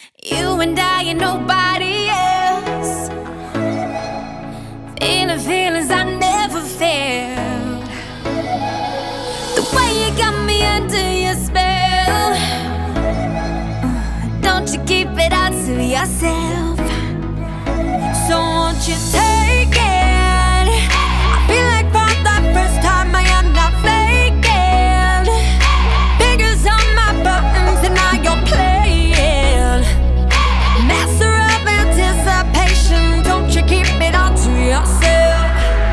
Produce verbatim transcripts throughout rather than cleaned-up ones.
You and I and nobody else. Feeling feelings I never felt. The way you got me under your spell. Don't you keep it all to yourself. So won't you take it? I feel like for the first time I am not faking. Fingers on my buttons and now you're playing. Master of anticipation. Don't you keep it all to yourself.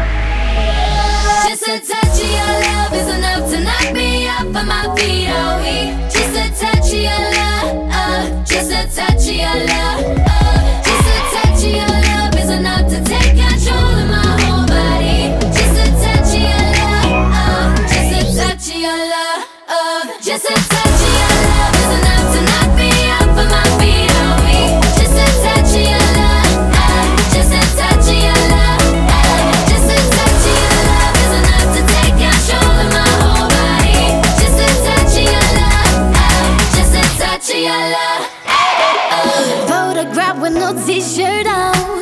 Just a touch of your love is enough to knock me off of my feet, oh we. Just a touch of your love, uh, just a touch of your love, uh, just a touch of your love is enough to take control of my whole body. Just a touch of your love, uh, just a touch of your love, uh, just a touch of your love is enough to knock me off of my feet, oh we. Just a touch of your love, uh, just a touch of your love, uh, just a touch of your love is enough to take control of my whole body. Just a touch of your love, uh, just a touch of your love. Photograph with no t-shirt on.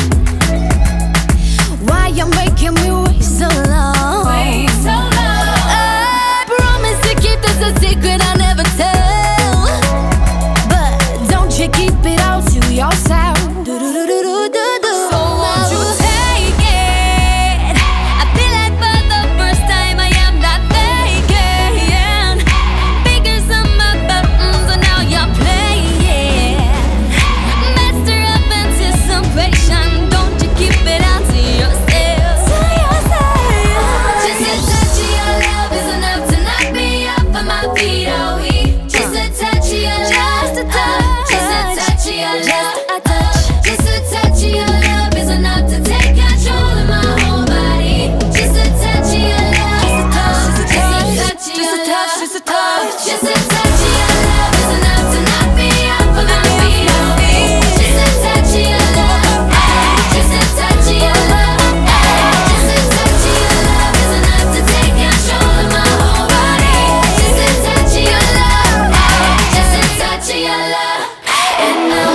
Why you making me wait so long? Wait so long. I promise to keep this a secret I never tell. But don't you keep it all to yourself. Do-do-do-do-do-do. So won't you take it? I feel like for the first time I am not faking. Fingers on my buttons and now you're playing. Master of anticipation. Don't you keep it all to yourself. To yourself. Just a touch of your love is enough to knock me off of my feet, oh we. Just a touch of your love, Just a uh, touch. just a touch of your Just love, a touch. uh, just a touch of your love is enough to take control of my whole body. Just a touch of your love, uh, just a touch of your love, Just a touch. just a touch of your love is enough to knock me off of my feet, oh we. Just a touch of your love, uh, just a touch of your love, uh, just a touch of your love is enough to take control of my whole body. Just a touch of your love, uh, just a touch of your love, and I